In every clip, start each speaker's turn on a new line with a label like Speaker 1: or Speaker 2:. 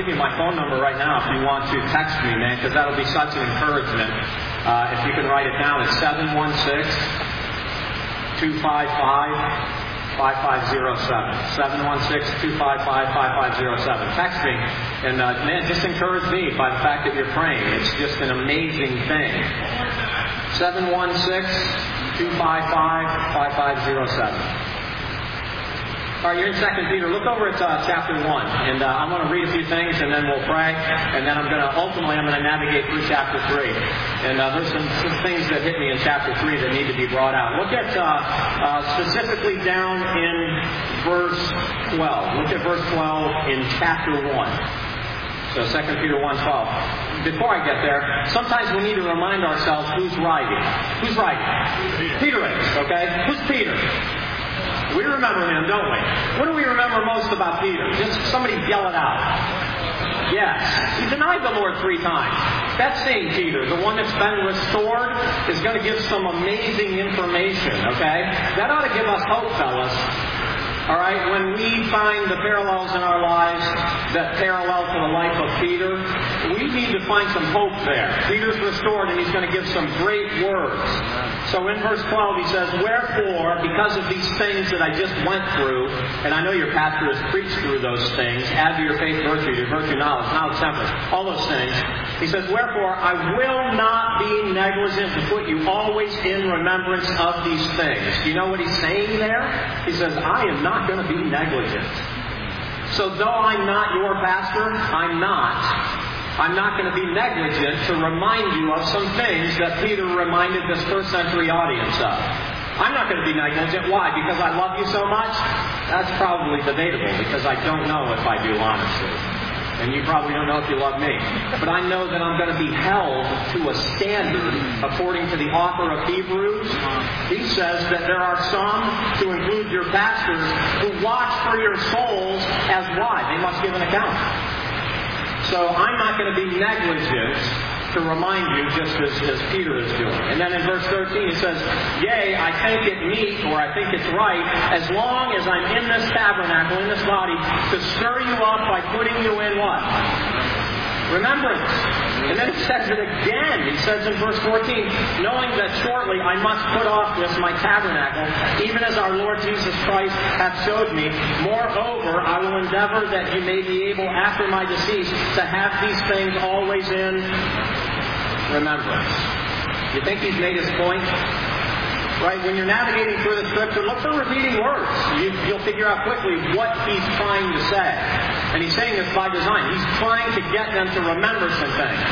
Speaker 1: give you my phone number right now if you want to text me, man, because that'll be such an encouragement. If you can write it down, it's 716-255-5507. 716-255-5507. Text me, and man, just encourage me by the fact that you're praying. It's just an amazing thing. 716-255-5507. All right, you're in 2 Peter. Look over at chapter 1, and I'm going to read a few things, and then we'll pray, and then I'm going to navigate through chapter 3. And there's some things that hit me in chapter 3 that need to be brought out. Look at specifically down in verse 12. Look at verse 12 in chapter 1. So 2 Peter 1:12. Before I get there, sometimes we need to remind ourselves who's writing. Who's writing? Peter is, okay? Who's Peter? We remember him, don't we? What do we remember most about Peter? Just somebody yell it out. Yes. He denied the Lord 3 times. That same Peter, the one that's been restored, is going to give some amazing information, okay? That ought to give us hope, fellas. All right, when we find the parallels in our lives that parallel to the life of Peter, we need to find some hope there. Peter's restored, and he's going to give some great words. So in verse 12, he says, "Wherefore, because of these things that I just went through," and I know your pastor has preached through those things, add to your faith virtue, to virtue knowledge, knowledge temperance, all those things. He says, "Wherefore, I will not be negligent to put you always in remembrance of these things." Do you know what he's saying there? He says, I am not going to be negligent. So though I'm not your pastor, I'm not going to be negligent to remind you of some things that Peter reminded this first century audience of. I'm not going to be negligent. Why? Because I love you so much? That's probably debatable, because I don't know if I do, honestly. And you probably don't know if you love me. But I know that I'm going to be held to a standard according to the author of Hebrews. He says that there are some, to include your pastors, who watch for your souls as why? They must give an account. So I'm not going to be negligent to remind you, just as Peter is doing. And then in verse 13 he says, "Yea, I think it meet," or I think it's right, "as long as I'm in this tabernacle, in this body, to stir you up by putting you in" what? Remembrance. And then he says it again. He says in verse 14, "Knowing that shortly I must put off this my tabernacle, even as our Lord Jesus Christ hath showed me. Moreover, I will endeavor that you may be able after my decease to have these things always in remembrance." You think he's made his point? Right? When you're navigating through the Scripture, look for repeating words. You'll figure out quickly what he's trying to say. And he's saying this by design. He's trying to get them to remember some things.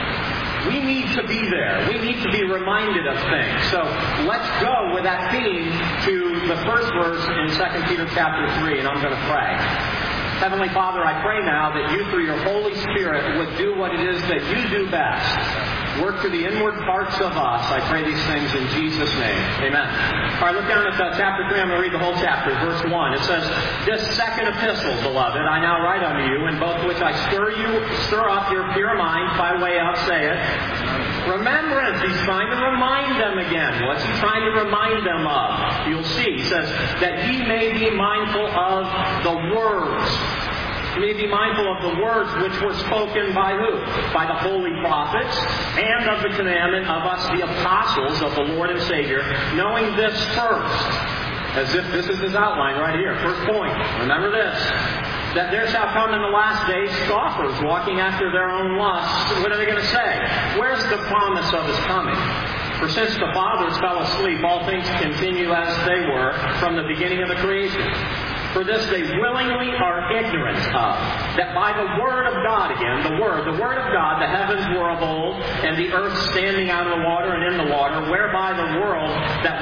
Speaker 1: We need to be there. We need to be reminded of things. So let's go with that theme to the first verse in 2 Peter chapter 3, and I'm going to pray. Heavenly Father, I pray now that you, through your Holy Spirit, would do what it is that you do best. Work through the inward parts of us. I pray these things in Jesus' name. Amen. All right, look down at chapter 3. I'm going to read the whole chapter. Verse 1. It says, "This second epistle, beloved, I now write unto you, in both which I stir up your pure mind by way of," say it, "remembrance." He's trying to remind them again. What's he trying to remind them of? You'll see. He says, "that ye may be mindful of the words." You may be mindful of the words which were spoken by who? By the holy prophets, and of the commandment of us, the apostles of the Lord and Savior, knowing this first. As if this is his outline right here. First point. Remember this. That there shall come in the last days scoffers, walking after their own lusts. What are they going to say? Where's the promise of his coming? For since the fathers fell asleep, all things continue as they were from the beginning of the creation. For this they willingly are ignorant of, that by the word of God," again, the word of God, "the heavens were of old, and the earth standing out of the water and in the water, whereby the world that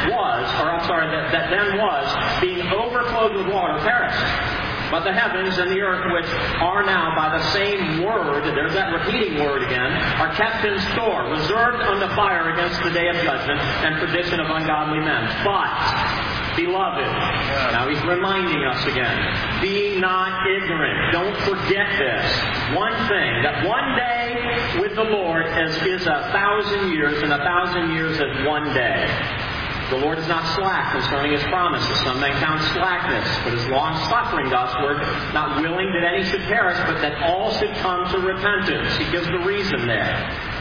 Speaker 1: then was, being overflowed with water, perished. But the heavens and the earth, which are now by the same word," there's that repeating word again, "are kept in store, reserved unto fire against the day of judgment and perdition of ungodly men. But, beloved," now he's reminding us again, "be not ignorant." Don't forget this. One thing, that one day with the Lord is 1,000 years, and 1,000 years is one day. The Lord is not slack concerning His promises. Some men count slackness, but is long-suffering to usward, not willing that any should perish, but that all should come to repentance. He gives the reason there.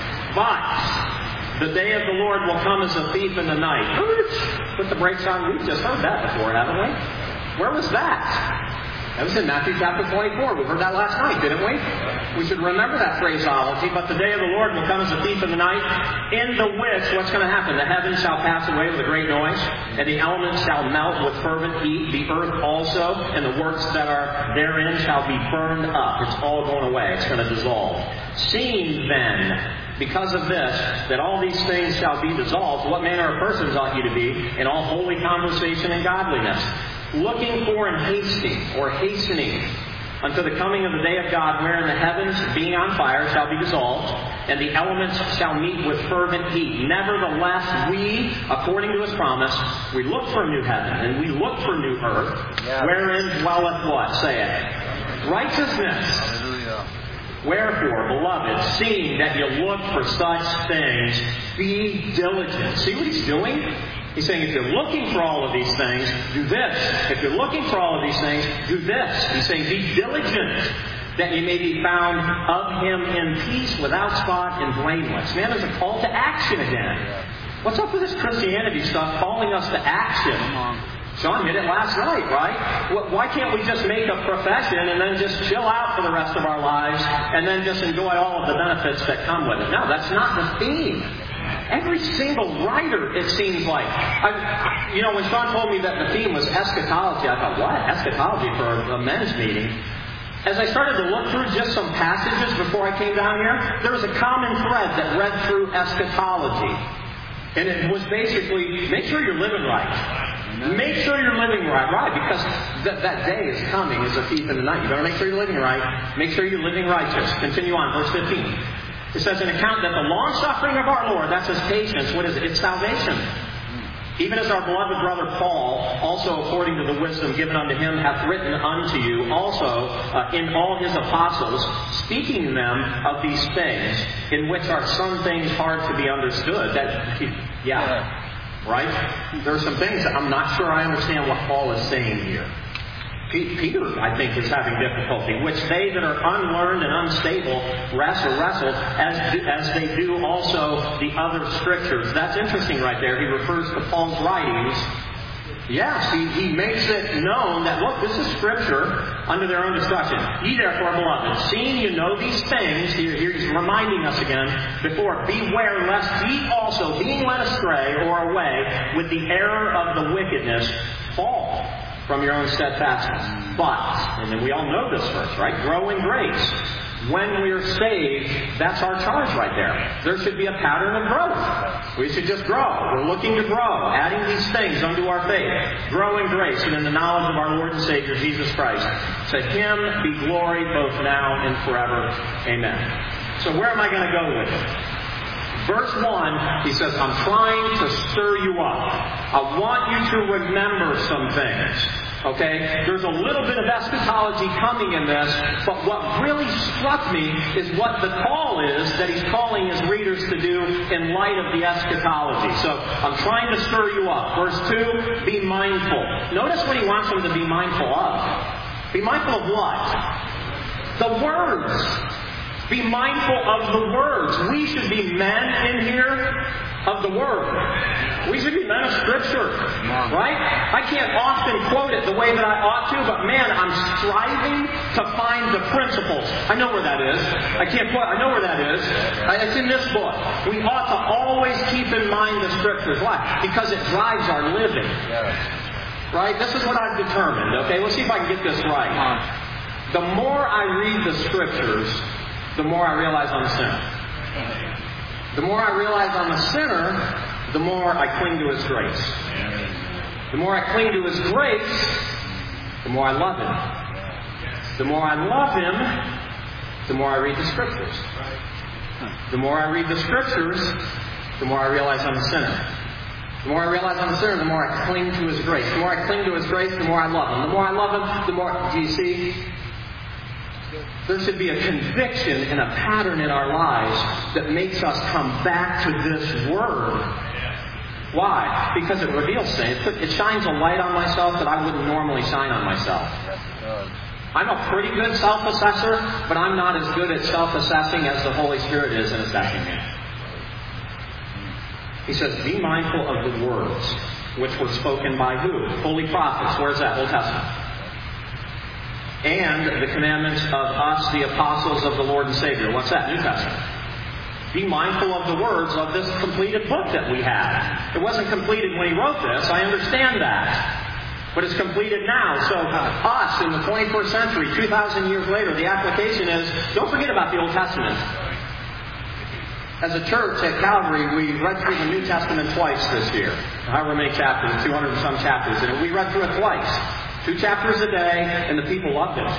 Speaker 1: But the day of the Lord will come as a thief in the night. Put the brakes on. We've just heard that before, haven't we? Where was that? That was in Matthew chapter 24. We heard that last night, didn't we? We should remember that phraseology. But the day of the Lord will come as a thief in the night, in the which, what's going to happen? The heavens shall pass away with a great noise, and the elements shall melt with fervent heat, the earth also, and the works that are therein shall be burned up. It's all going away. It's going to dissolve. Seeing then, because of this, that all these things shall be dissolved, what manner of persons ought you to be in all holy conversation and godliness, looking for and hastening unto the coming of the day of God, wherein the heavens, being on fire, shall be dissolved, and the elements shall meet with fervent heat. Nevertheless, we, according to His promise, we look for a new heaven, and we look for new earth, wherein dwelleth what? Say it. Righteousness. Hallelujah. Wherefore, beloved, seeing that you look for such things, be diligent. See what He's doing? He's saying, if you're looking for all of these things, do this. If you're looking for all of these things, do this. He's saying, be diligent, that you may be found of Him in peace, without spot, and blameless. Man, there's a call to action again. What's up with this Christianity stuff calling us to action? Sean hit it last night, right? Why can't we just make a profession and then just chill out for the rest of our lives and then just enjoy all of the benefits that come with it? No, that's not the theme. Every single writer, it seems like. When Sean told me that the theme was eschatology, I thought, what? Eschatology for a men's meeting? As I started to look through just some passages before I came down here, there was a common thread that read through eschatology. And it was basically, make sure you're living right. Make sure you're living right, because that day is coming as a thief in the night. You better make sure you're living right. Make sure you're living righteous. Continue on, verse 15. It says, an account that the long-suffering of our Lord, that's His patience, what is it? It's salvation. Even as our beloved brother Paul, also according to the wisdom given unto him, hath written unto you, also in all his apostles, speaking them of these things, in which are some things hard to be understood. Right? There are some things that I'm not sure I understand what Paul is saying here. Peter, I think, is having difficulty, which they that are unlearned and unstable wrestle, as they do also the other Scriptures. That's interesting right there. He refers to Paul's writings. Yes, he makes it known that, look, this is Scripture unto their own destruction. Ye therefore, beloved, seeing you know these things, here he's reminding us again, before, beware lest ye also, being led astray or away with the error of the wickedness, fall from your own steadfastness. But, and then we all know this verse, right? Grow in grace. When we are saved, that's our charge right there. There should be a pattern of growth. We should just grow. We're looking to grow, adding these things unto our faith. Grow in grace and in the knowledge of our Lord and Savior, Jesus Christ. To Him be glory both now and forever. Amen. So where am I going to go with it? Verse 1, he says, I'm trying to stir you up. I want you to remember some things. Okay? There's a little bit of eschatology coming in this, but what really struck me is what the call is that he's calling his readers to do in light of the eschatology. So, I'm trying to stir you up. Verse 2, be mindful. Notice what he wants them to be mindful of. Be mindful of what? The words. Be mindful of the words. We should be men in here of the Word. We should be men of Scripture. Right? I can't often quote it the way that I ought to, but man, I'm striving to find the principles. I know where that is. I know where that is. It's in this book. We ought to always keep in mind the Scriptures. Why? Because it drives our living. Right? This is what I've determined. Okay? Let's see if I can get this right. The more I read the Scriptures, the more I realize I'm a sinner. The more I realize I'm a sinner, the more I cling to His grace. The more I cling to His grace, the more I love Him. The more I love Him, the more I read the Scriptures. The more I read the Scriptures, the more I realize I'm a sinner. The more I realize I'm a sinner, the more I cling to His grace. The more I cling to His grace, the more I love Him. The more I love Him, the more... Do you see? There should be a conviction and a pattern in our lives that makes us come back to this Word. Why? Because it reveals things. It shines a light on myself that I wouldn't normally shine on myself. I'm a pretty good self-assessor, but I'm not as good at self-assessing as the Holy Spirit is in assessing me. He says, be mindful of the words which were spoken by who? Holy prophets. Where's that? Old Testament. And the commandments of us, the apostles of the Lord and Savior. What's that? New Testament. Be mindful of the words of this completed book that we have. It wasn't completed when he wrote this. I understand that. But it's completed now. So us in the 21st century, 2,000 years later, the application is, don't forget about the Old Testament. As a church at Calvary, we read through the New Testament twice this year. However many chapters, 200 and some chapters in it. We read through it twice. 2 chapters a day, and the people loved it.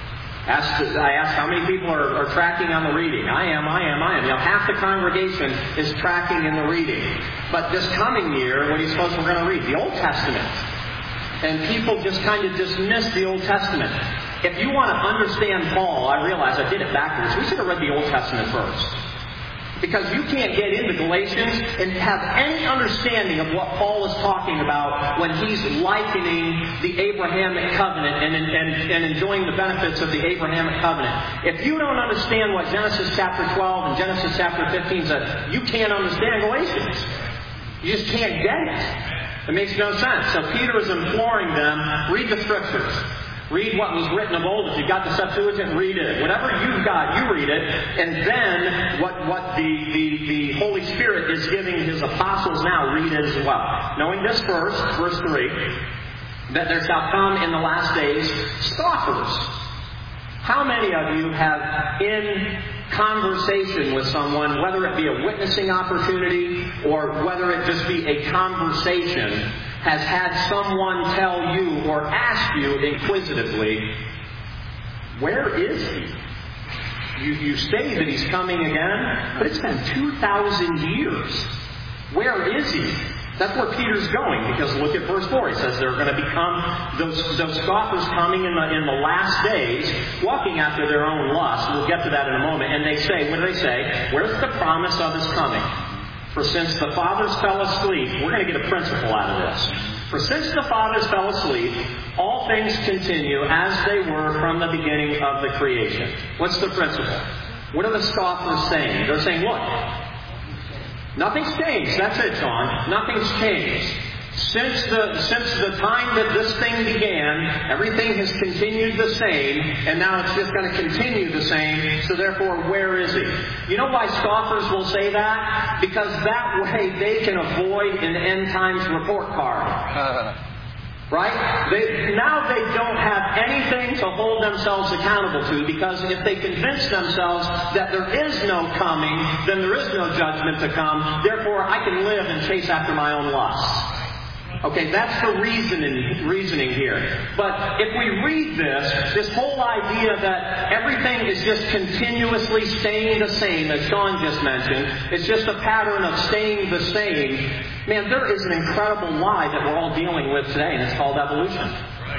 Speaker 1: I asked how many people are tracking on the reading. I am. You know, half the congregation is tracking in the reading. But this coming year, what do you suppose we're going to read? The Old Testament. And people just kind of dismiss the Old Testament. If you want to understand Paul, I realize I did it backwards. We should have read the Old Testament first. Because you can't get into Galatians and have any understanding of what Paul is talking about when he's likening the Abrahamic covenant and enjoying the benefits of the Abrahamic covenant. If you don't understand what Genesis chapter 12 and Genesis chapter 15 says, you can't understand Galatians. You just can't get it. It makes no sense. So Peter is imploring them, read the Scriptures. Read what was written of old. If you've got the Septuagint, read it. Whatever you've got, you read it. And then what the Holy Spirit is giving His apostles now, read it as well. Knowing this first, verse 3, that there shall come in the last days scoffers. How many of you have in conversation with someone, whether it be a witnessing opportunity or whether it just be a conversation, has had someone tell you or ask you inquisitively, where is He? You say that He's coming again, but it's been 2,000 years. Where is He? That's where Peter's going, because look at verse 4. He says there are going to become those scoffers coming in the last days, walking after their own lust. We'll get to that in a moment. And they say, what do they say? Where's the promise of His coming? For since the fathers fell asleep, we're going to get a principle out of this. For since the fathers fell asleep, all things continue as they were from the beginning of the creation. What's the principle? What are the scoffers saying? They're saying, look, nothing's changed. That's it, John. Nothing's changed. Since the time that this thing began, everything has continued the same, and now it's just going to continue the same, so therefore, where is He? You know why scoffers will say that? Because that way they can avoid an end times report card. Right? Now they don't have anything to hold themselves accountable to, because if they convince themselves that there is no coming, then there is no judgment to come. Therefore, I can live and chase after my own lusts. Okay, that's the reasoning here. But if we read this whole idea that everything is just continuously staying the same, as Sean just mentioned, it's just a pattern of staying the same, man, there is an incredible lie that we're all dealing with today, and it's called evolution.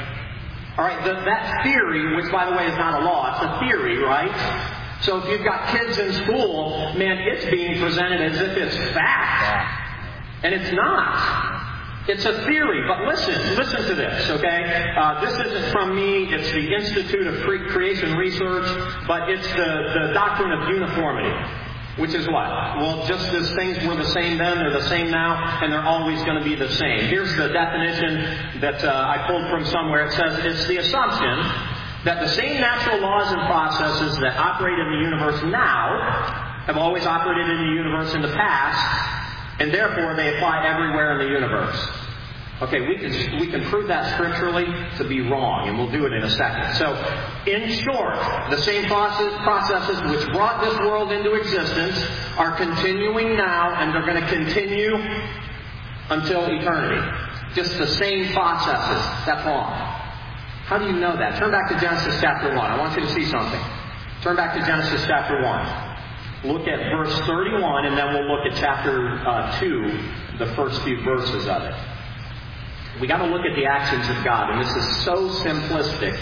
Speaker 1: All right, that theory, which by the way is not a law, it's a theory, right? So if you've got kids in school, man, it's being presented as if it's fact. And it's not. It's a theory, but listen to this, okay? This isn't from me, it's the Institute of Creation Research, but it's the doctrine of uniformity, which is what? Well, just as things were the same then, they're the same now, and they're always going to be the same. Here's the definition that I pulled from somewhere. It says, it's the assumption that the same natural laws and processes that operate in the universe now have always operated in the universe in the past, and therefore they apply everywhere in the universe. Okay, we can prove that scripturally to be wrong, and we'll do it in a second. So, in short, the same processes which brought this world into existence are continuing now, and they're going to continue until eternity. Just the same processes. That's wrong. How do you know that? Turn back to Genesis chapter 1. I want you to see something. Turn back to Genesis chapter 1. Look at verse 31, and then we'll look at chapter 2, the first few verses of it. We got to look at the actions of God, and this is so simplistic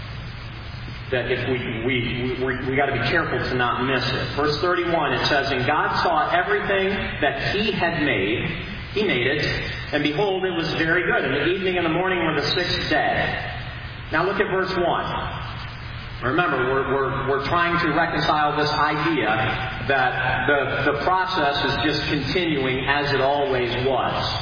Speaker 1: that if we got to be careful to not miss it. Verse 31, it says, "And God saw everything that He had made. He made it, and behold, it was very good. And the evening and the morning were the sixth day. Now look at verse 1. Remember, we're trying to reconcile this idea that the process is just continuing as it always was.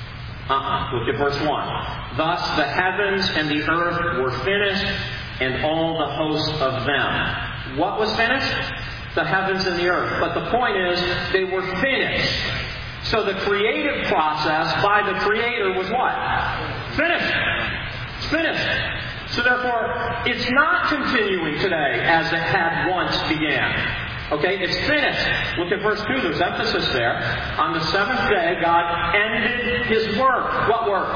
Speaker 1: Look at verse 1. Thus the heavens and the earth were finished, and all the hosts of them. What was finished? The heavens and the earth. But the point is, they were finished. So the creative process by the Creator was what? Finished. It's finished. So therefore, it's not continuing today as it had once began. Okay, it's finished. Look at verse 2. There's emphasis there. On the seventh day, God ended His work. What work?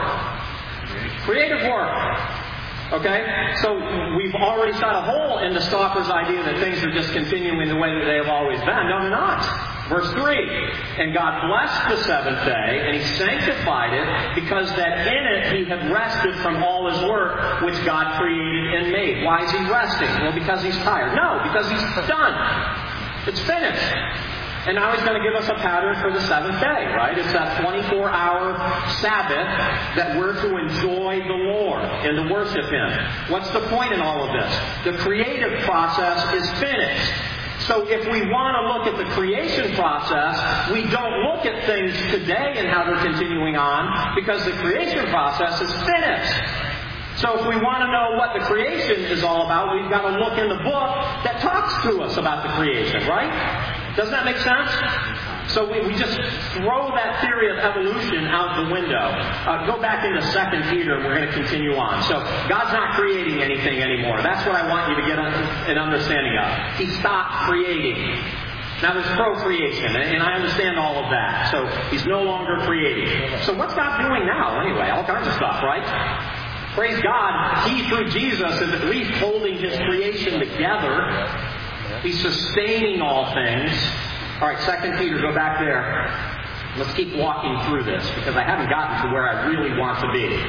Speaker 1: Creative work. Okay, so we've already shot a hole in the scoffer's idea that things are just continuing the way that they have always been. No, they're not. Verse 3, and God blessed the seventh day, and He sanctified it, because that in it He had rested from all His work which God created and made. Why is He resting? Well, because He's tired. No, because He's done. It's finished. And now He's going to give us a pattern for the seventh day, right? It's that 24-hour Sabbath that we're to enjoy the Lord and to worship Him. What's the point in all of this? The creative process is finished. So if we want to look at the creation process, we don't look at things today and how they're continuing on, because the creation process is finished. So if we want to know what the creation is all about, we've got to look in the book that talks to us about the creation, right? Doesn't that make sense? So we just throw that theory of evolution out the window. Go back into 2 Peter and we're going to continue on. So God's not creating anything anymore. That's what I want you to get an understanding of. He stopped creating. Now there's procreation, and I understand all of that. So He's no longer creating. So what's God doing now anyway? All kinds of stuff, right? Praise God, He through Jesus is at least holding His creation together. He's sustaining all things. All right, 2 Peter, go back there. Let's keep walking through this, because I haven't gotten to where I really want to be.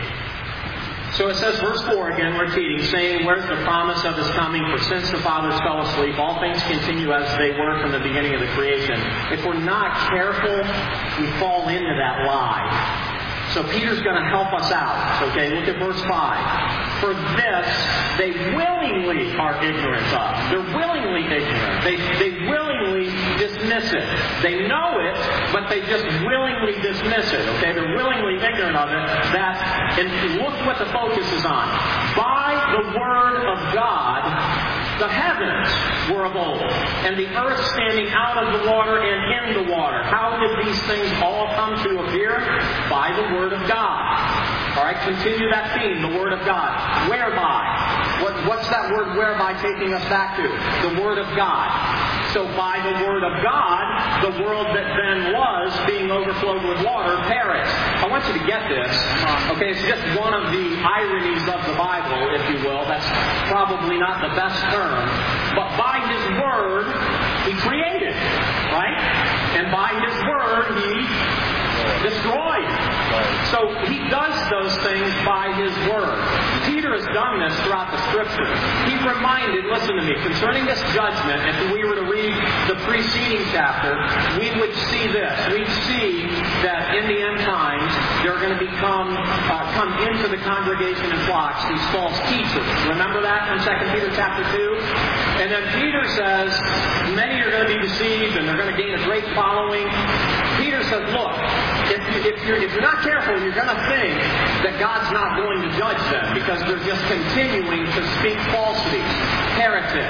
Speaker 1: So it says, verse 4 again, repeating, saying, where's the promise of His coming? For since the fathers fell asleep, all things continue as they were from the beginning of the creation. If we're not careful, we fall into that lie. So Peter's going to help us out. Okay, look at verse 5. For this they willingly are ignorant of. They're willingly ignorant. They willingly dismiss it. They know it, but they just willingly dismiss it. Okay, they're willingly ignorant of it. And look what the focus is on. By the word of God, the heavens were of old, and the earth standing out of the water and in the water. How did these things all come to appear? By the Word of God. All right, continue that theme, the Word of God. Whereby? What's that word whereby taking us back to? The Word of God. So by the Word of God, the world that then was, being overflowed with water, perished. I want you to get this. Okay, it's just one of the ironies of the Bible, if you will. That's probably not the best term. But by His Word, He created. Right? And by His Word, He destroyed. So He does those things by His Word. Peter has done this throughout the Scriptures. He reminded, listen to me, concerning this judgment, if we were to read the preceding chapter, we would see this. We'd see that in the end times, there are going to come into the congregation in flocks these false teachers. Remember that from 2 Peter chapter 2? And then Peter says, many are going to be deceived and they're going to gain a great following. Peter says, look, if you're not careful, you're going to think that God's not going to judge them because they're just continuing to speak falsity, heretic.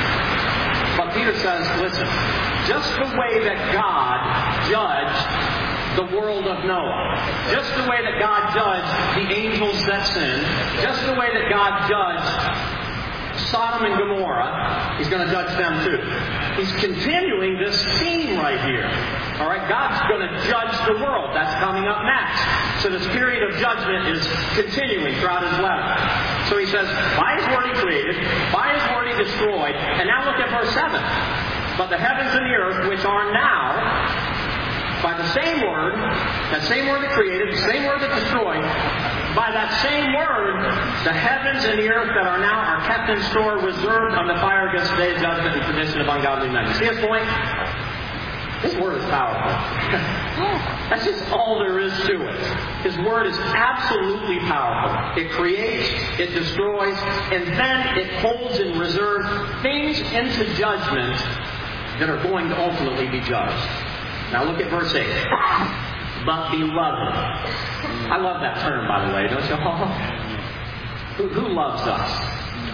Speaker 1: But Peter says, listen, just the way that God judged the world of Noah, just the way that God judged the angels that sinned, just the way that God judged Sodom and Gomorrah, He's going to judge them too. He's continuing this theme right here. All right, God's going to judge the world. That's coming up next. So this period of judgment is continuing throughout His letter. So He says, by His word He created, by His word He destroyed. And now look at verse 7. But the heavens and the earth, which are now, by the same word that created, the same word that destroyed, by that same word, the heavens and the earth that are now are kept in store, reserved on the fire against the day of judgment and perdition of ungodly men. You see his point? His Word is powerful. That's just all there is to it. His Word is absolutely powerful. It creates, it destroys, and then it holds in reserve things into judgment that are going to ultimately be judged. Now look at verse 8. But beloved. I love that term, by the way, don't you all? Who loves us?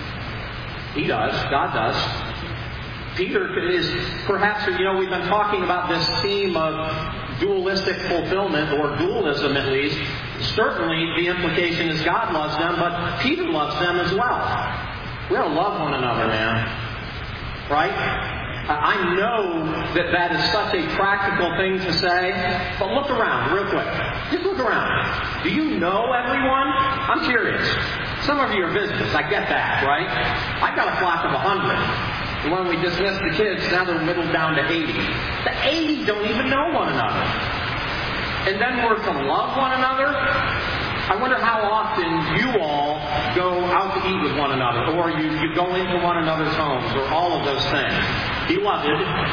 Speaker 1: He does. God does. Peter is perhaps, we've been talking about this theme of dualistic fulfillment, or dualism at least. Certainly the implication is God loves them, but Peter loves them as well. We ought to love one another, man. Right? I know that is such a practical thing to say, but look around real quick. Just look around. Do you know everyone? I'm curious. Some of you are visitors. I get that, right? I've got a flock of 100. And when we dismiss the kids, now they're whittled down to 80. The 80 don't even know one another. And then we're to love one another? I wonder how often you all go out to eat with one another, or you go into one another's homes, or all of those things. Beloved,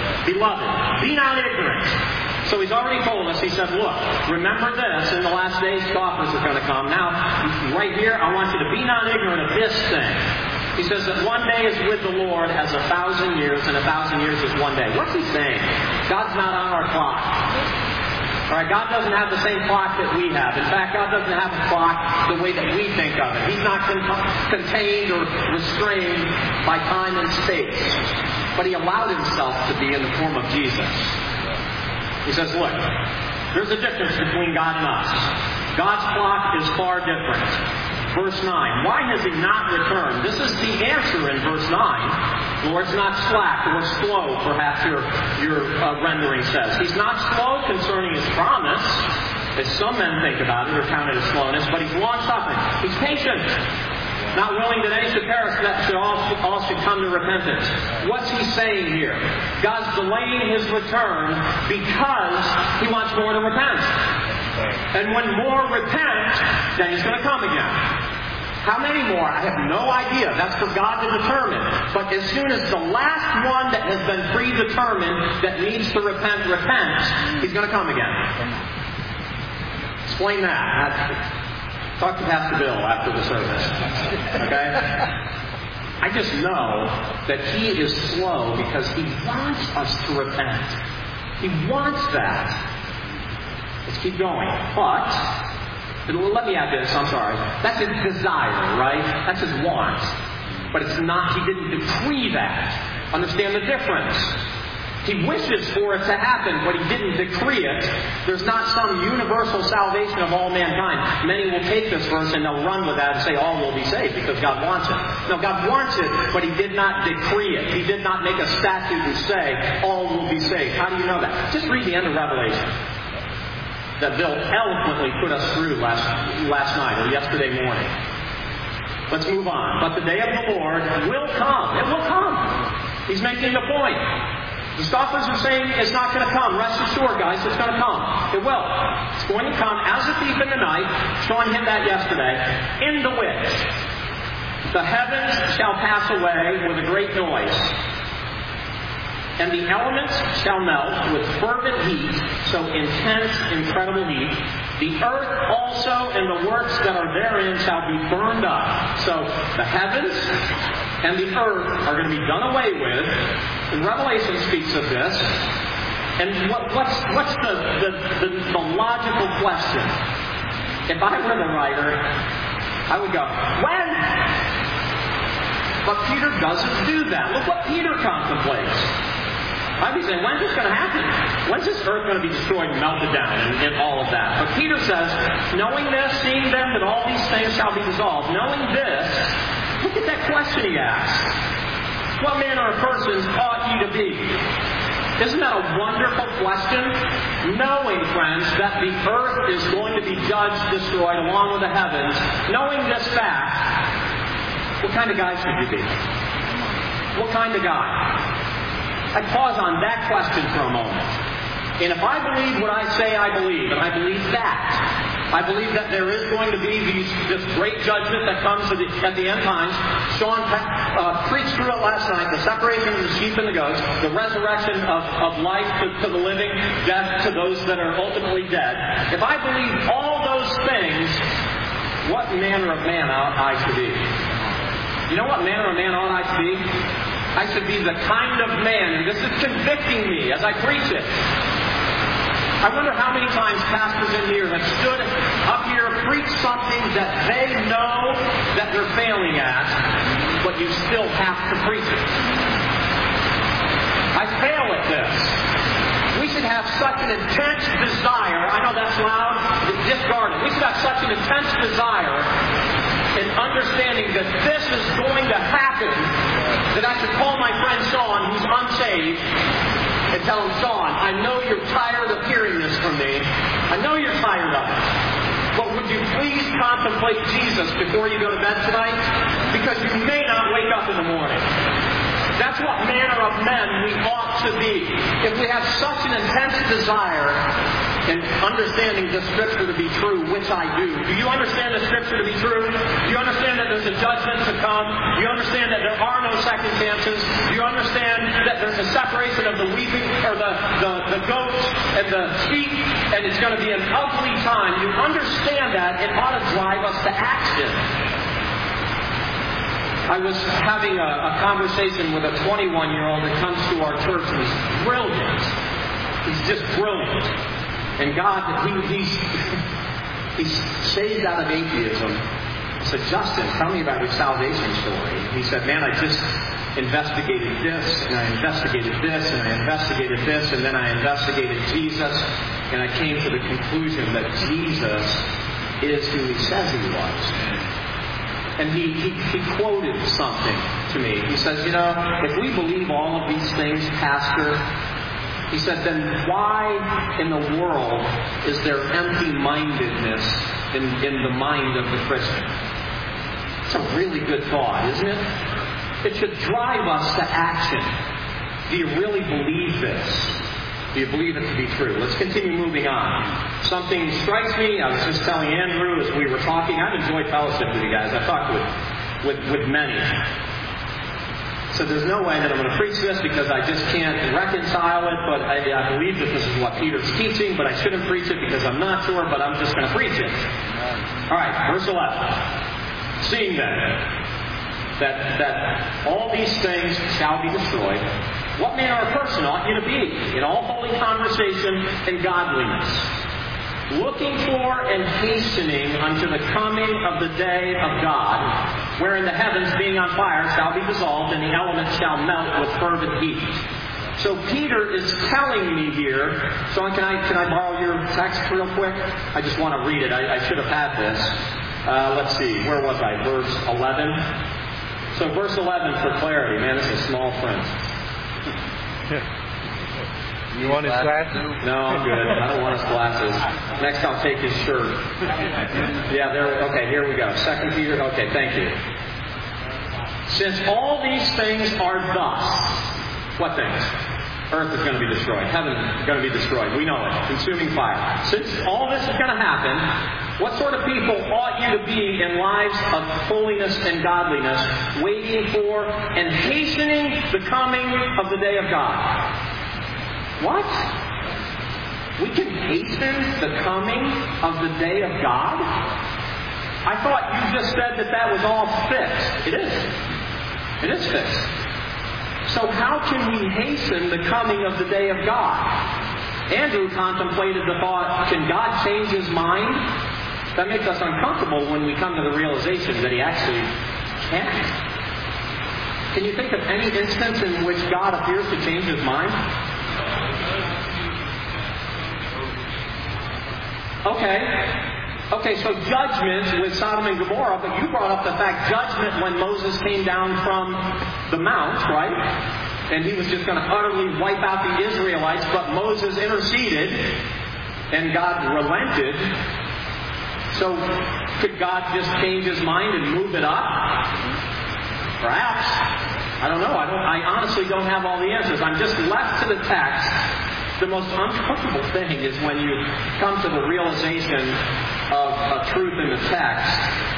Speaker 1: be not ignorant. So he's already told us, he said, look, remember this, in the last days scoffers are going to come. Now, right here, I want you to be not ignorant of this thing. He says that one day is with the Lord as 1,000 years, and 1,000 years is one day. What's he saying? God's not on our clock. All right, God doesn't have the same clock that we have. In fact, God doesn't have a clock the way that we think of it. He's not contained or restrained by time and space. But He allowed Himself to be in the form of Jesus. He says, look, there's a difference between God and us. God's clock is far different. Verse 9, why has He not returned? This is the answer in verse 9. The Lord's not slack or slow, perhaps your rendering says. He's not slow concerning His promise, as some men think about it or count it as slowness, but He's long-suffering. He's patient. Not willing that any should perish, that all should come to repentance. What's He saying here? God's delaying His return because He wants more to repent. And when more repent, then He's going to come again. How many more? I have no idea. That's for God to determine. But as soon as the last one that has been predetermined that needs to repents, He's going to come again. Explain that. Talk to Pastor Bill after the service. Okay? I just know that He is slow because He wants us to repent. He wants that. Let's keep going. But, let me add this, I'm sorry. That's His desire, right? That's His want. But it's not, He didn't decree that. Understand the difference. He wishes for it to happen, but He didn't decree it. There's not some universal salvation of all mankind. Many will take this verse and they'll run with that and say all will be saved because God wants it. No, God wants it, but He did not decree it. He did not make a statute to say all will be saved. How do you know that? Just read the end of Revelation that Bill eloquently put us through last night or yesterday morning. Let's move on. But the day of the Lord will come. It will come. He's making the point. The scoffers are saying it's not going to come. Rest assured, guys, it's going to come. It will. It's going to come as a thief in the night. Sean hit that yesterday. In the which the heavens shall pass away with a great noise, and the elements shall melt with fervent heat, so intense, incredible heat. The earth also and the works that are therein shall be burned up. So the heavens and the earth are going to be done away with. And Revelation speaks of this. And what's the logical question? If I were the writer, I would go, when? But Peter doesn't do that. Look what Peter contemplates. I'd be saying, when's this going to happen? When's this earth going to be destroyed and melted down and all of that? But Peter says, knowing this, seeing then that all these things shall be dissolved, knowing this, look at that question he asks. What manner of persons ought ye to be? Isn't that a wonderful question? Knowing, friends, that the earth is going to be judged, destroyed, along with the heavens, knowing this fact, what kind of guy should you be? What kind of guy? I pause on that question for a moment. And if I believe what I say I believe, and I believe that, I believe that there is going to be this great judgment that comes at the end times. Sean preached through it last night, the separation of the sheep and the goats, the resurrection of life to the living, death to those that are ultimately dead. If I believe all those things, what manner of man ought I to be? You know what manner of man ought I to be? I should be the kind of man, and this is convicting me as I preach it. I wonder how many times pastors in here have stood up here, preached something that they know that they're failing at, but you still have to preach it. I fail at this. We should have such an intense desire. I know that's loud. Discard it. We should have such an intense desire in understanding that this is going to happen, that I should call my friend Sean, who's unsaved, and tell him, Sean, I know you're tired of hearing this from me. I know you're tired of it. But would you please contemplate Jesus before you go to bed tonight? Because you may not wake up in the morning. That's what manner of men we ought to be. If we have such an intense desire in understanding the Scripture to be true, which I do. Do you understand the Scripture to be true? Do you understand that there's a judgment to come? Do you understand that there are no second chances? Do you understand that there's a separation of the weeping or the goats and the sheep, and it's going to be an ugly time? You understand that, it ought to drive us to action. I was having a conversation with a 21-year-old that comes to our church and he's brilliant. He's just brilliant. And God, he's saved out of atheism. I said, Justin, tell me about your salvation story. He said, man, I just investigated this, and I investigated this, and I investigated this, and then I investigated Jesus, and I came to the conclusion that Jesus is who he says he was. And he quoted something to me. He says, you know, if we believe all of these things, Pastor, he said, then why in the world is there empty-mindedness in the mind of the Christian? It's a really good thought, isn't it? It should drive us to action. Do you really believe this? Do you believe it to be true? Let's continue moving on. Something strikes me. I was just telling Andrew as we were talking. I've enjoyed fellowship with you guys. I've talked with many. So there's no way that I'm going to preach this because I just can't reconcile it. But I believe that this is what Peter's teaching. But I shouldn't preach it because I'm not sure. But I'm just going to preach it. All right, verse 11. Seeing then that all these things shall be destroyed, what manner of person ought you to be in all holy conversation and godliness, looking for and hastening unto the coming of the day of God, wherein the heavens being on fire shall be dissolved, and the elements shall melt with fervent heat. So Peter is telling me here. Sean, can I borrow your text real quick? I just want to read it. I should have had this. Let's see. Where was I? Verse 11. So verse 11 for clarity. Man, this is small print.
Speaker 2: You want his glasses?
Speaker 1: No, I'm good. I don't want his glasses. Next, I'll take his shirt. Yeah, there. Okay, here we go. 2 Peter. Okay, thank you. Since all these things are thus, what things? Earth is going to be destroyed. Heaven is going to be destroyed. We know it. Consuming fire. Since all this is going to happen, what sort of people ought you to be in lives of holiness and godliness, waiting for and hastening the coming of the day of God? What? We can hasten the coming of the day of God? I thought you just said that was all fixed. It is. It is fixed. So how can we hasten the coming of the day of God? Andrew contemplated the thought, can God change his mind? That makes us uncomfortable when we come to the realization that he actually can't. Can you think of any instance in which God appears to change his mind? Okay, so judgment with Sodom and Gomorrah, but you brought up the fact judgment when Moses came down from the mount, right? And he was just going to utterly wipe out the Israelites, but Moses interceded and God relented. So could God just change his mind and move it up? Perhaps. I don't know. I honestly don't have all the answers. I'm just left to the text. The most uncomfortable thing is when you come to the realization of truth in the text,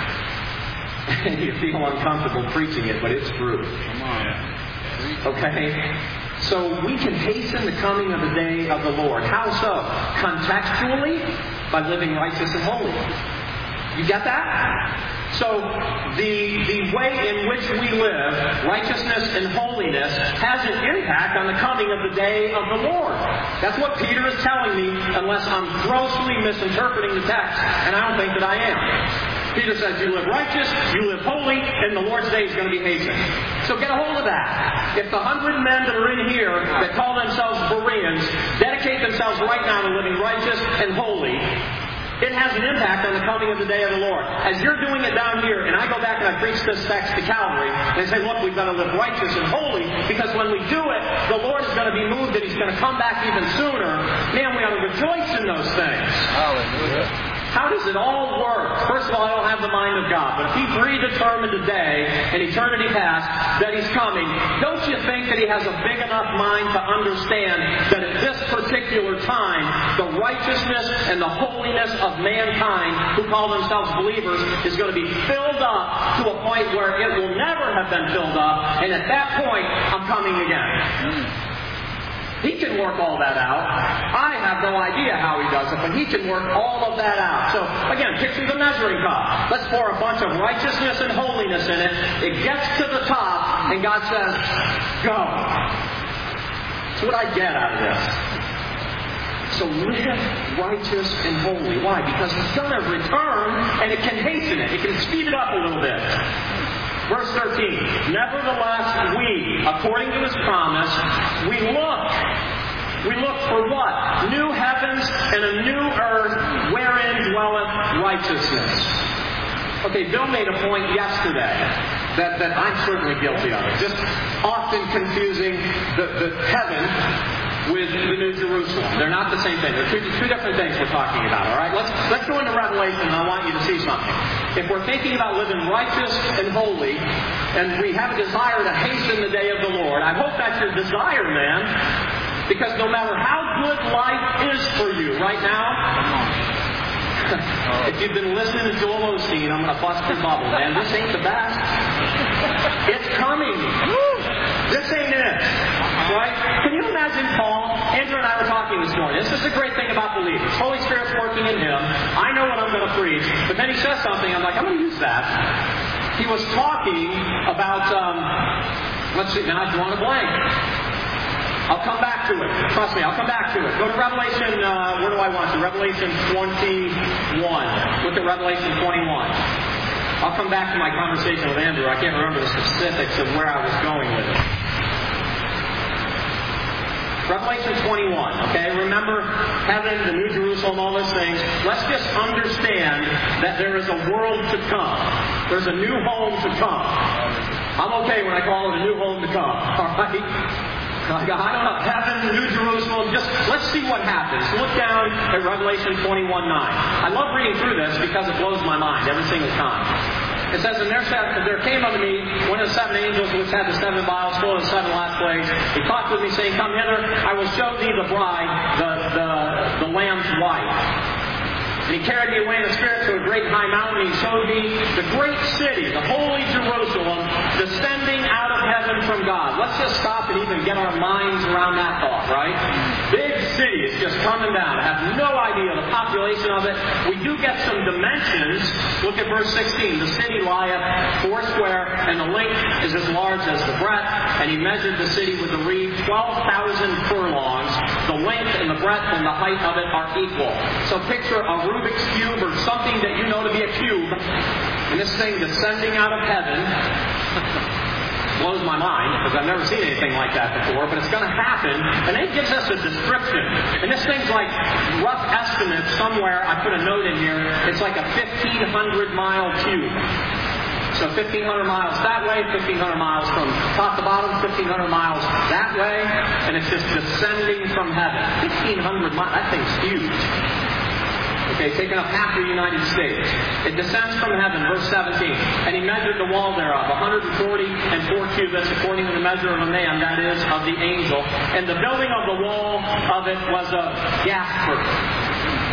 Speaker 1: and you feel uncomfortable preaching it, but it's true.
Speaker 2: Come on.
Speaker 1: Okay? So we can hasten the coming of the day of the Lord. How so? Contextually, by living righteous and holy. You get that? So the way in which we live, righteousness and holiness, has an impact on the coming of the day of the Lord. That's what Peter is telling me, unless I'm grossly misinterpreting the text, and I don't think that I am. Peter says, you live righteous, you live holy, and the Lord's day is going to be hastened. So get a hold of that. If the 100 men that are in here that call themselves Bereans dedicate themselves right now to living righteous and holy, it has an impact on the coming of the day of the Lord. As you're doing it down here, and I go back and I preach this text to Calvary, and say, look, we've got to live righteous and holy, because when we do it, the Lord is going to be moved that He's going to come back even sooner. Man, we ought to rejoice in those things.
Speaker 2: Hallelujah.
Speaker 1: How does it all work? First of all, I don't have the mind of God. But if He predetermined a day in eternity past that He's coming, don't you think that He has a big enough mind to understand that at this particular time, the righteousness and the holiness of mankind who call themselves believers is going to be filled up to a point where it will never have been filled up, and at that point, I'm coming again. He can work all that out. I have no idea how He does it, but He can work all of that out. So, again, picture the measuring cup. Let's pour a bunch of righteousness and holiness in it. It gets to the top, and God says, go. That's what I get out of this. So live righteous and holy. Why? Because He's going to return, and it can hasten it. It can speed it up a little bit. Verse 13, nevertheless we, according to His promise, we look for what? New heavens and a new earth wherein dwelleth righteousness. Okay, Bill made a point yesterday that I'm certainly guilty of it. Just often confusing the heaven with the New Jerusalem. They're not the same thing. They're two different things we're talking about, all right? Let's go into Revelation, and I want you to see something. If we're thinking about living righteous and holy, and we have a desire to hasten the day of the Lord, I hope that's your desire, man, because no matter how good life is for you right now, if you've been listening to Joel Osteen, I'm going to bust your bubble, man. This ain't the best. It's coming. This ain't it. Right? Can you imagine Paul? Andrew and I were talking this morning. This is the great thing about believers. Holy Spirit's working in him. I know what I'm going to preach. But then he says something. I'm like, I'm going to use that. He was talking about, let's see, now I've drawn a blank. I'll come back to it. Trust me, I'll come back to it. Go to Revelation, where do I want to? Revelation 21. Look at Revelation 21. I'll come back to my conversation with Andrew. I can't remember the specifics of where I was going with it. Revelation 21, okay? Remember heaven, the New Jerusalem, all those things. Let's just understand that there is a world to come. There's a new home to come. I'm okay when I call it a new home to come, all right? I don't know, heaven, New Jerusalem, just let's see what happens. Look down at Revelation 21:9. I love reading through this because it blows my mind every single time. It says, and there came unto me one of the seven angels which had the 7 vials full of the 7 last plagues. He talked with me, saying, come hither, I will show thee the bride, the Lamb's wife. And He carried me away in the Spirit to a great high mountain. He showed me the great city, the holy Jerusalem, descending out of heaven from God. Let's just stop and even get our minds around that thought, right? Big city is just coming down. I have no idea the population of it. We do get some dimensions. Look at verse 16. The city lieth 4 square, and the length is as large as the breadth. And He measured the city with the reed 12,000 furlongs. The length and the breadth and the height of it are equal. So picture a Rubik's Cube or something that you know to be a cube. And this thing descending out of heaven blows my mind because I've never seen anything like that before, but it's going to happen. And it gives us a description. And this thing's like rough estimate somewhere. I put a note in here. It's like a 1,500-mile cube. So 1,500 miles that way, 1,500 miles from top to bottom, 1,500 miles that way, and it's just descending from heaven. 1,500 miles. That thing's huge. Okay, taking up half the United States. It descends from heaven, verse 17. And He measured the wall thereof, 140 and 4 cubits, according to the measure of a man, that is, of the angel. And the building of the wall of it was of jasper.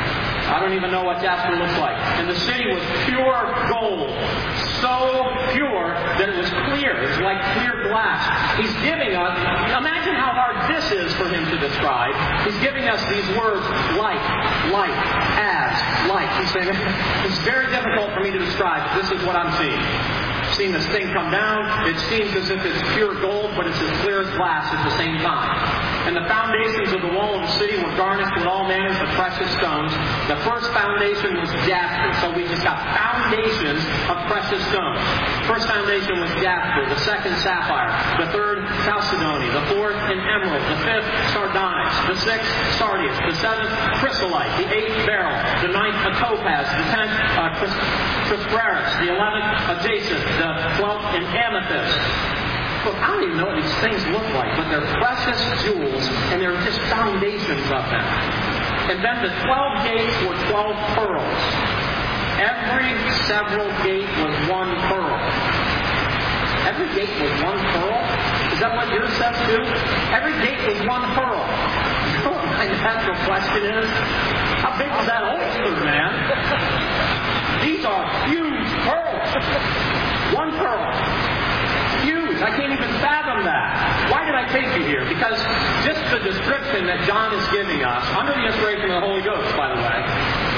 Speaker 1: I don't even know what jasper looks like. And the city was pure gold. So pure that it was clear. It was like clear glass. He's giving us, imagine how hard this is for him to describe. He's giving us these words, like, as, like. He's saying, it's very difficult for me to describe, but this is what I'm seeing. I've seen this thing come down. It seems as if it's pure gold, but it's as clear as glass at the same time. And the foundations of the wall of the city were garnished with all manners of precious stones. The first foundation was jasper. So we just got foundations of precious stones. First foundation was jasper. The second, sapphire. The third, chalcedony. The fourth, an emerald. The fifth, sardonyx. The sixth, sardius. The seventh, chrysolite. The eighth, beryl. The ninth, a topaz. The 10th, chrysoprasus. The 11th, a jacinth. The 12th, an amethyst. Look, I don't even know what these things look like, but they're precious jewels, and they're just foundations of them. And then the 12 gates were 12 pearls. Every several gate was one pearl. Every gate was one pearl? Is that what yours says too? Every gate was one pearl. You know what my natural question is? How big was that oyster, man? These are huge pearls. One pearl. Huge. I can't even fathom that. Why did I take you here? Because just the description that John is giving us, under the inspiration of the Holy Ghost, by the way,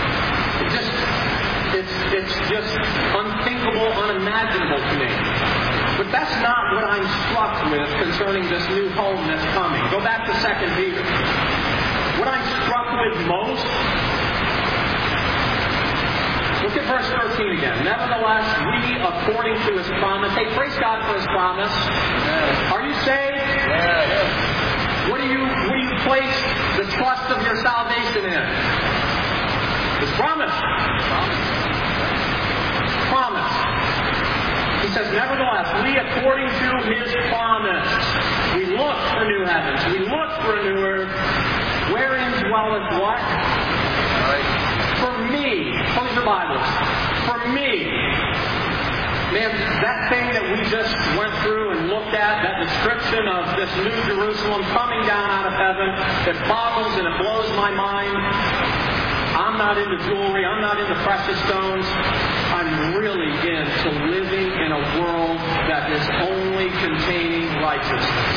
Speaker 1: it's just unthinkable, unimaginable to me. But that's not what I'm struck with concerning this new home that's coming. Go back to 2 Peter. What I'm struck with most, look at verse 13 again. Nevertheless, we, according to His promise... Hey, praise God for His promise.
Speaker 2: Yes.
Speaker 1: Are you saved?
Speaker 2: Yes.
Speaker 1: What do you place the trust of your salvation in? His promise. Promise. He says, nevertheless, we, according to His promise, we look for new heavens. We look for a new earth, wherein dwelleth what?
Speaker 2: Right.
Speaker 1: For me. Close your Bibles. For me. Man, that thing that we just went through and looked at, that description of this new Jerusalem coming down out of heaven, it boggles and it blows my mind. I'm not into jewelry. I'm not into precious stones. I'm really into living in a world that is only containing righteousness.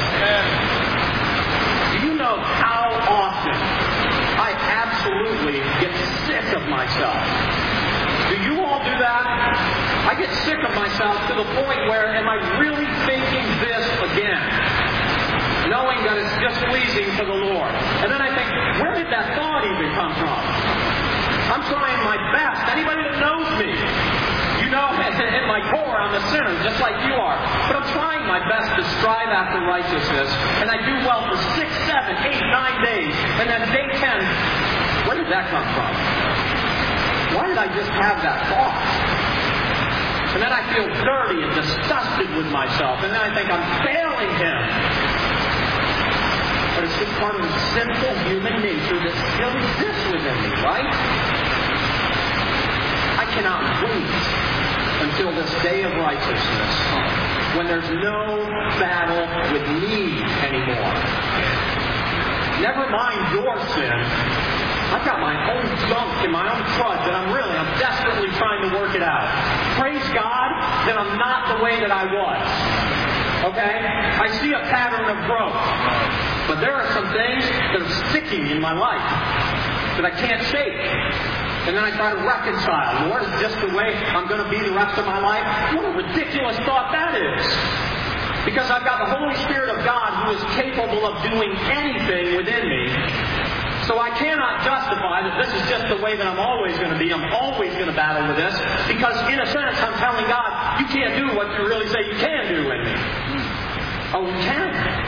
Speaker 1: Do you know how often I absolutely get sick of myself? Do you all do that? I get sick of myself to the point where, am I really thinking this again? Knowing that it's displeasing to the Lord. And then I think, where did that thought even come from? I'm trying my best. Anybody that knows me, you know in my core I'm a sinner, just like you are. But I'm trying my best to strive after righteousness. And I do well for 6, 7, 8, 9 days. And then day 10, where did that come from? Why did I just have that thought? And then I feel dirty and disgusted with myself. And then I think I'm failing Him. But it's just part of the sinful human nature that still exists within me, right? I cannot wait until this day of righteousness, when there's no battle with me anymore. Never mind your sin. I've got my own junk and my own crud that I'm desperately trying to work it out. Praise God that I'm not the way that I was. Okay? I see a pattern of growth. But there are some things that are sticking in my life that I can't shake. And then I try to reconcile. Lord, is this the way I'm going to be the rest of my life? What a ridiculous thought that is. Because I've got the Holy Spirit of God who is capable of doing anything within me. So I cannot justify that this is just the way that I'm always going to be. I'm always going to battle with this. Because in a sense, I'm telling God, you can't do what you really say you can do in me. Oh, you can.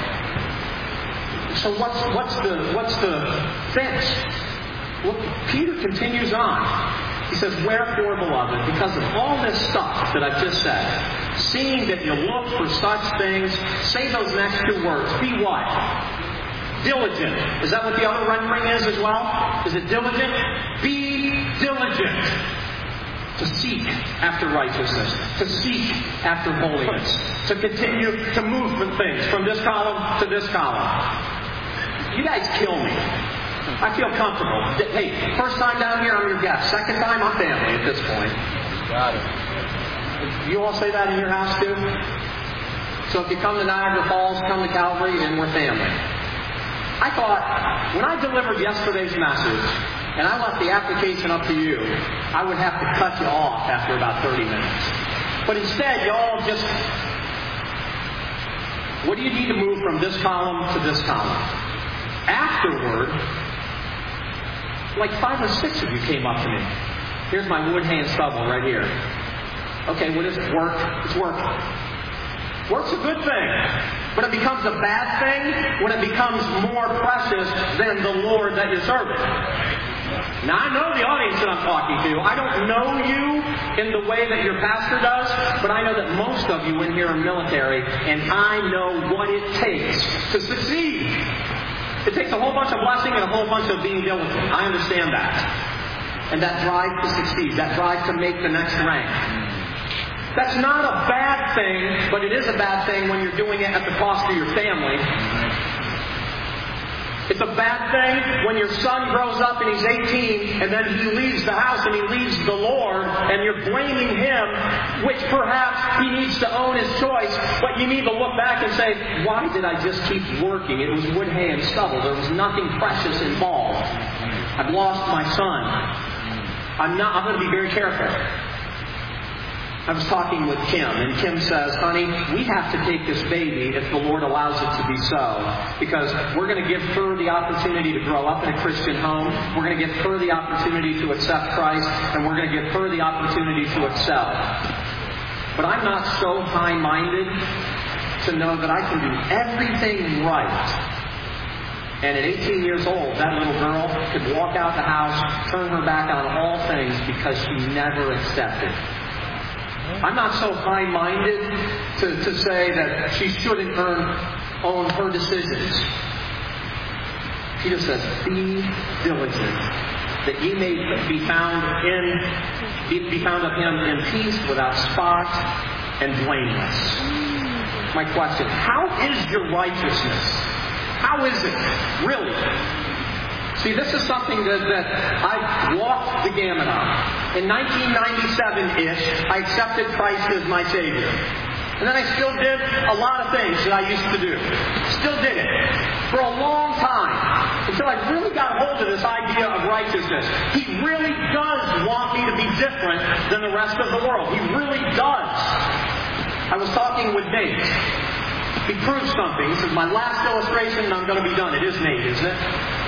Speaker 1: So what's the fix? Well, Peter continues on. He says, wherefore, beloved, because of all this stuff that I've just said, seeing that you look for such things, say those next 2 words. Be what? Diligent. Is that what the other rendering is as well? Is it diligent? Be diligent to seek after righteousness, to seek after holiness, to continue to move the things from this column to this column. You guys kill me. I feel comfortable. Hey, first time down here, I'm your guest. Second time, I'm family at this point.
Speaker 2: Got it.
Speaker 1: You all say that in your house too? So if you come to Niagara Falls, come to Calvary, and we're family. I thought, when I delivered yesterday's message, and I left the application up to you, I would have to cut you off after about 30 minutes. But instead, y'all just... What do you need to move from this column to this column? Afterward, like 5 or 6 of you came up to me. Here's my wood hand stubble right here. Okay, what is it? Work? It's work. Work's a good thing. But it becomes a bad thing when it becomes more precious than the Lord that you're serving. Now, I know the audience that I'm talking to. I don't know you in the way that your pastor does, but I know that most of you in here are military, and I know what it takes to succeed. It takes a whole bunch of blessing and a whole bunch of being diligent. I understand that. And that drive to succeed, that drive to make the next rank. That's not a bad thing, but it is a bad thing when you're doing it at the cost of your family. It's a bad thing when your son grows up and he's 18 and then he leaves the house and he leaves the Lord and you're blaming him, which perhaps he needs to own his choice, but you need to look back and say, why did I just keep working? It was wood, hay, and stubble. There was nothing precious involved. I've lost my son. I'm going to be very careful. I was talking with Kim, and Kim says, honey, we have to take this baby if the Lord allows it to be so, because we're going to give her the opportunity to grow up in a Christian home, we're going to give her the opportunity to accept Christ, and we're going to give her the opportunity to excel. But I'm not so high-minded to know that I can do everything right. And at 18 years old, that little girl could walk out the house, turn her back on all things because she never accepted. I'm not so high-minded to say that she shouldn't own her decisions. Peter says, be diligent, that ye may be found of him in peace, without spot, and blameless. My question, how is your righteousness? How is it? Really? See, this is something that I walked the gamut on. In 1997-ish, I accepted Christ as my Savior. And then I still did a lot of things that I used to do. Still did it. For a long time. Until I really got hold of this idea of righteousness. He really does want me to be different than the rest of the world. He really does. I was talking with Nate. He proved something. This is my last illustration and I'm going to be done. It is Nate, isn't it?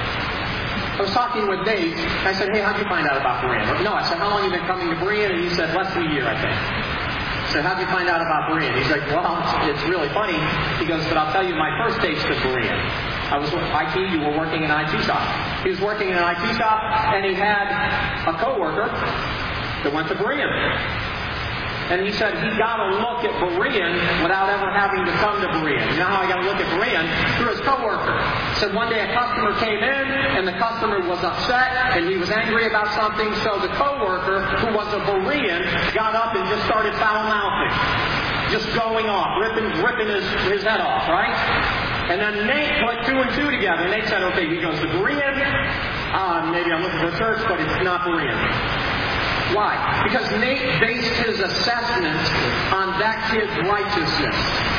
Speaker 1: I was talking with Nate, and I said, hey, how'd you find out about Berean? No, I said, how long have you been coming to Berean? And he said, less than a year, I think. I said, how'd you find out about Berean? He's like, well, it's really funny. He goes, but I'll tell you my first taste of Berean. I was with IT, you were working in an IT shop. He was working in an IT shop, and he had a coworker that went to Berean. And he said he got a look at Berean without ever having to come to Berean. You know how I got a look at Berean? Through his coworker. He said one day a customer came in, and the customer was upset, and he was angry about something, so the coworker, who was a Berean, got up and just started foul-mouthing. Just going off, ripping his head off, right? And then Nate put 2 and 2 together. Nate said, okay, he goes to Berean. Maybe I'm looking for a church, but it's not Berean. Why? Because Nate based his assessment on that kid's righteousness.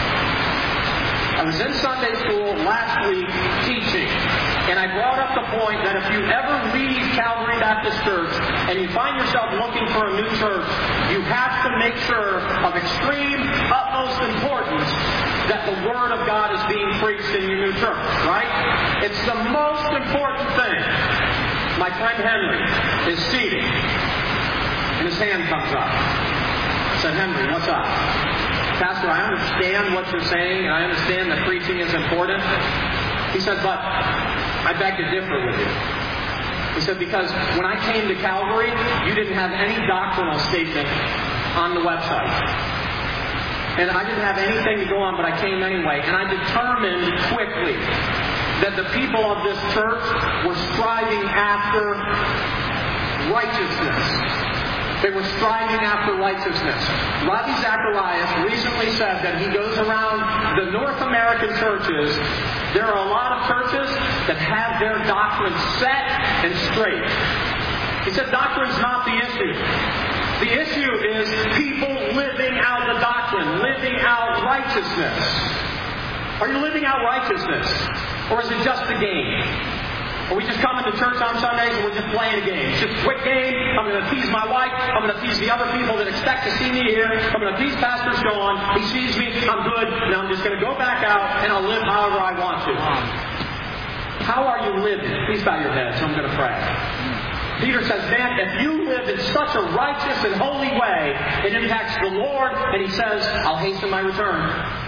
Speaker 1: I was in Sunday school last week teaching, and I brought up the point that if you ever leave Calvary Baptist Church and you find yourself looking for a new church, you have to make sure of extreme, utmost importance that the Word of God is being preached in your new church, right? It's the most important thing. My friend Henry is seated. And his hand comes up. I said, Henry, what's up? Pastor, I understand what you're saying, and I understand that preaching is important. He said, but I beg to differ with you. He said, because when I came to Calvary, you didn't have any doctrinal statement on the website. And I didn't have anything to go on, but I came anyway. And I determined quickly that the people of this church were striving after righteousness. They were striving after righteousness. Ravi Zacharias recently said that he goes around the North American churches. There are a lot of churches that have their doctrine set and straight. He said doctrine's not the issue. The issue is people living out the doctrine, living out righteousness. Are you living out righteousness? Or is it just a game? Are we just coming to church on Sundays and we're just playing a game? It's just a quick game. I'm going to tease my wife. I'm going to tease the other people that expect to see me here. I'm going to tease Pastor Sean. He sees me. I'm good. Now I'm just going to go back out and I'll live however I want to. How are you living? Please bow your heads. I'm going to pray. Peter says, man, if you live in such a righteous and holy way, it impacts the Lord. And he says, I'll hasten my return.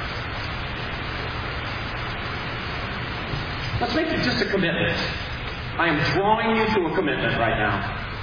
Speaker 1: Let's make it just a commitment. I am drawing you to a commitment right now.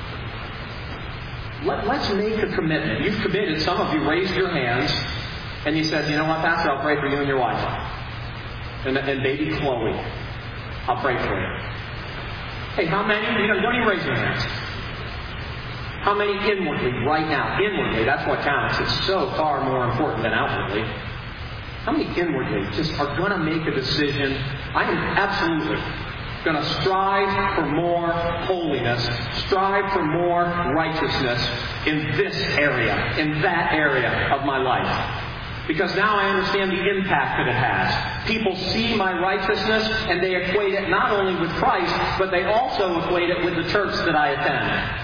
Speaker 1: Let's make a commitment. You've committed. Some of you raised your hands and you said, you know what, Pastor, I'll pray for you and your wife. And baby Chloe, I'll pray for you. Hey, how many? Don't even raise your hands. How many inwardly right now? Inwardly, that's what counts. It's so far more important than outwardly. How many inwardly just are going to make a decision? I am absolutely going to strive for more holiness, strive for more righteousness in this area, in that area of my life. Because now I understand the impact that it has. People see my righteousness and they equate it not only with Christ, but they also equate it with the church that I attend.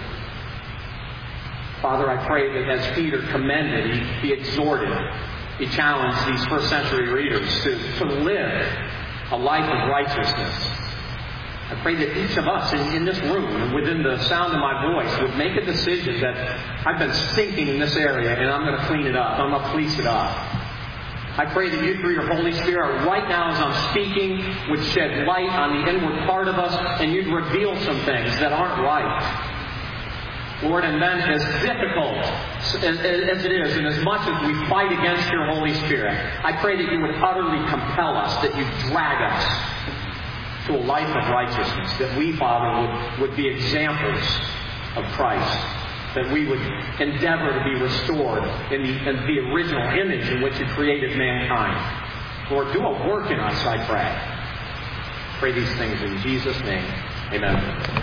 Speaker 1: Father, I pray that as Peter commended, he exhorted, he challenged these first century readers to live a life of righteousness. I pray that each of us in this room and within the sound of my voice would make a decision that I've been stinking in this area and I'm going to clean it up. I'm going to police it up. I pray that you, through your Holy Spirit, right now as I'm speaking, would shed light on the inward part of us and you'd reveal some things that aren't right. Lord, and then as difficult as it is, and as much as we fight against your Holy Spirit, I pray that you would utterly compel us, that you drag us to a life of righteousness, that we, Father, would be examples of Christ, that we would endeavor to be restored in the original image in which you created mankind. Lord, do a work in us, I pray. Pray these things in Jesus' name. Amen.